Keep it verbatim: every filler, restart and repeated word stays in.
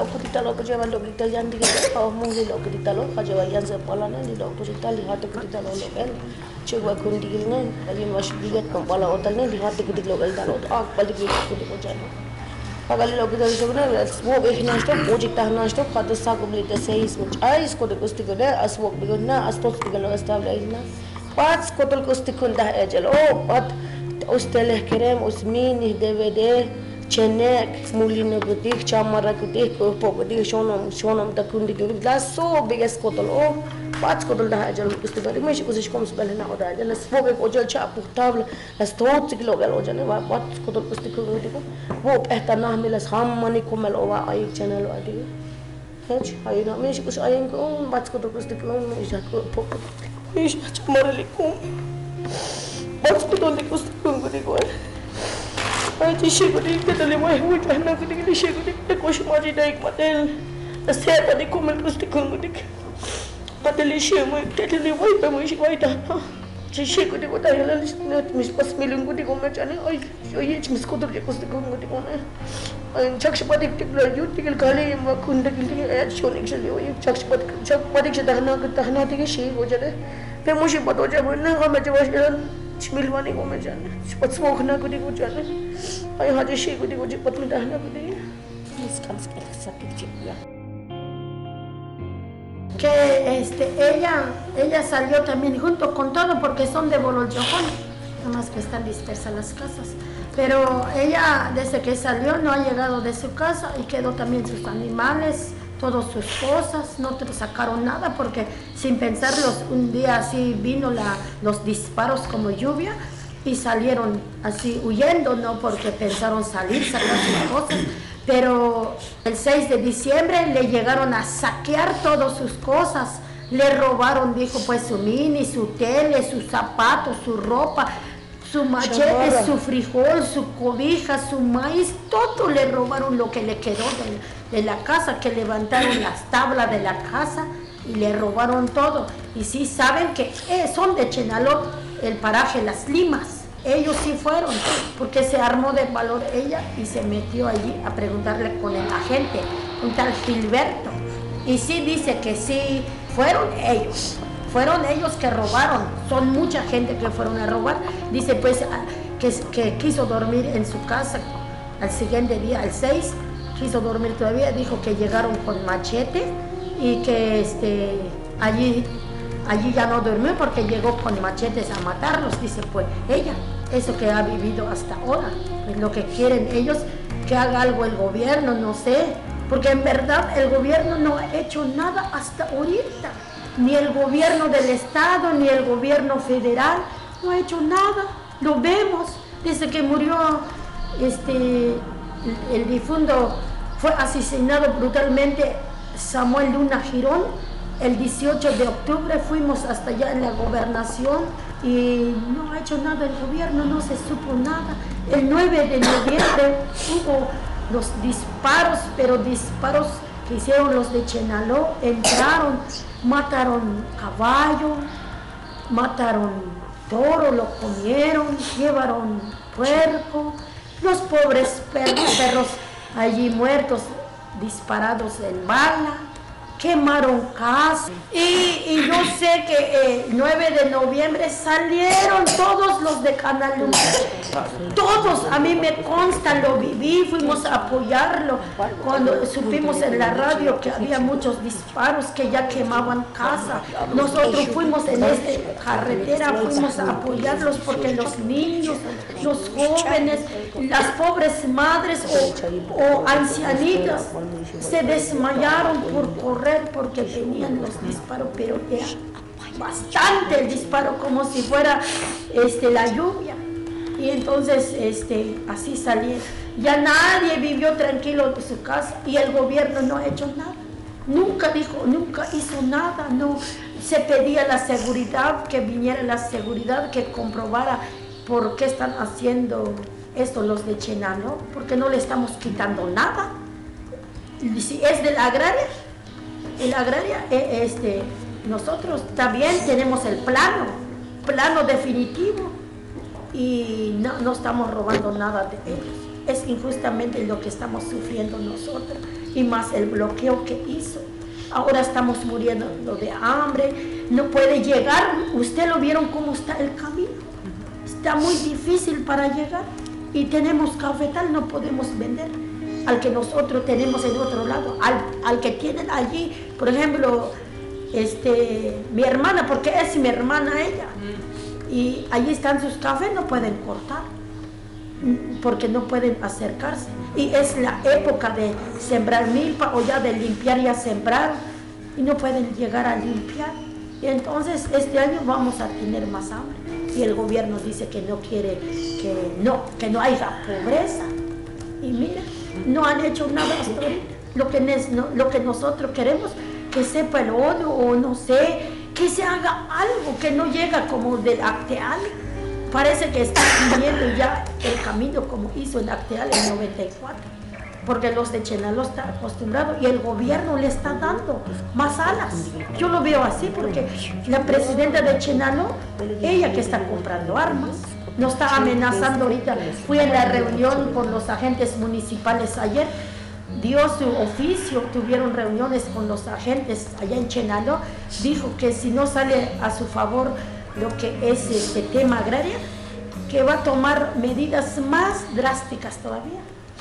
lo kita lo kerja lo kita yang di kita kau mungkin lo kita lo kerja yang sepalan ni lo kita lihat kita lo lo kan coba kundi ni lagi masih lihat kepala hotel ni lihat kita lo kita lo ak balik kita kita jalan pagali lo kita sebenarnya वो देखना है वो जितना है ना तो खाते साग को लेते से ही इसमें आई इसको देखो स्टिक है as वो बिगड़ना as तो स्टिक लो स्टाबलाइज ना पांच कोतल को स्टिक खुंदा है चलो पत उस तेल करेम उस मीन दीवेदे Chenek, mulino gudik, chamara gudik, pogudik, shonam, shonam da kundi gudik, la so biggest kotol o, pats kotol da hajal ustigari, mas kusish kom spelle na oda hajal, las foge ojal cha puhtable, las tot sig logal ojal, va pats kotol ustigari gudik, wo ehta na milas ham mani komel ova ay channel adi, hej, ay na mas kus ayen ko, pats kotol ustigari, mas ko pok, mas chamara likum, pats kotol ustigari gudik. Ay, shiguri ke tali mai hui tahna kudi kudi shiguri ke kosh maji daik matel se tadi kumel kusti kungudi mateli shemu ke tali wai pe mai shigui tahna shiguri ko tahi la mis pas milun kudi ko mechane ay ay mis ko tadi kusti kungudi ko ne ay chakshpati tik la yut tikil kali ma kunda kili ay shonik shali ay chakshpati chakpati ke tahna ke tahna tike shi ho jale pe mushi pato jabe na ha me jabe Milwani ko me jane, pat smoke na kudi ko jane, ay haji shi kudi ko pat me dahna kudi. Descansa que saque chiquilla. Que este ella ella salió también junto con todo porque son de Bololjojón, nada más que están dispersas las casas. Pero ella desde que salió no ha llegado de su casa y quedó también sus animales. Todas sus cosas, no te sacaron nada porque sin pensarlos un día así vino la, los disparos como lluvia y salieron así huyendo, no porque pensaron salir, sacar sus cosas, pero el seis de diciembre le llegaron a saquear todas sus cosas, le robaron, dijo pues su mini, su tele, sus zapatos, su ropa, su machete, su frijol, su cobija, su maíz, todo le robaron lo que le quedó de, de la casa, que levantaron las tablas de la casa y le robaron todo. Y sí saben que eh, son de Chenaló, el paraje Las Limas. Ellos sí fueron, porque se armó de valor ella y se metió allí a preguntarle con el agente, un tal Gilberto. Y sí dice que sí fueron ellos. Fueron ellos que robaron, son mucha gente que fueron a robar. Dice pues que, que quiso dormir en su casa al siguiente día, al seis, quiso dormir todavía, dijo que llegaron con machete y que este, allí, allí ya no durmió porque llegó con machetes a matarlos, dice pues ella, eso que ha vivido hasta ahora, pues lo que quieren ellos, que haga algo el gobierno, no sé, porque en verdad el gobierno no ha hecho nada hasta ahorita. Ni el gobierno del estado, ni el gobierno federal, no ha hecho nada, lo vemos, desde que murió este, el, el difunto, fue asesinado brutalmente Samuel Luna Girón, el dieciocho de octubre fuimos hasta allá en la gobernación y no ha hecho nada el gobierno, no se supo nada. El nueve de noviembre hubo los disparos, pero disparos que hicieron los de Chenaló, entraron, mataron caballo, mataron toro, lo comieron, llevaron puerco, los pobres perros, perros allí muertos, disparados en bala, quemaron casas. Y, y yo sé que el nueve de noviembre salieron todos los de Canal uno, todos, a mí me consta, lo viví, fuimos a apoyarlo, cuando supimos en la radio que había muchos disparos, que ya quemaban casa, nosotros fuimos en esta carretera, fuimos a apoyarlos porque los niños, los jóvenes, las pobres madres o, o ancianitas se desmayaron por correr porque venían los disparos, pero era bastante el disparo, como si fuera este, la lluvia. Y entonces este, así salía. Ya nadie vivió tranquilo de su casa y el gobierno no ha hecho nada. Nunca dijo, nunca hizo nada, no se pedía la seguridad, que viniera la seguridad, que comprobara por qué están haciendo esto los de Chenaló, porque no le estamos quitando nada. Y si es de la agraria, el agraria, este, nosotros también tenemos el plano, plano definitivo y no, no estamos robando nada de ellos. es injustamente lo que estamos sufriendo nosotros, y más el bloqueo que hizo. Ahora estamos muriendo de hambre, no puede llegar. Usted lo vieron cómo está el camino, está muy difícil para llegar, y tenemos cafetal, no podemos vender al que nosotros tenemos en otro lado, al, al que tienen allí, por ejemplo, este, mi hermana, porque es mi hermana ella, y allí están sus cafés, no pueden cortar, porque no pueden acercarse, y es la época de sembrar milpa, o ya de limpiar, ya sembraron, y no pueden llegar a limpiar, y entonces este año vamos a tener más hambre, y el gobierno dice que no quiere, que no, que no haya pobreza, y mira, no han hecho nada hasta ahorita. Lo que, no, lo que nosotros queremos, que sepa el ONU, o no sé, que se haga algo, que no llega como del Acteal. Parece que está siguiendo ya el camino como hizo el Acteal en noventa y cuatro, porque los de Chenaló están acostumbrados y el gobierno le está dando más alas. Yo lo veo así, porque la presidenta de Chenaló, ella que está comprando armas, nos está amenazando ahorita. Fui en la reunión con los agentes municipales ayer, dio su oficio, tuvieron reuniones con los agentes allá en Chenaló, dijo que si no sale a su favor lo que es este tema agrario, que va a tomar medidas más drásticas todavía.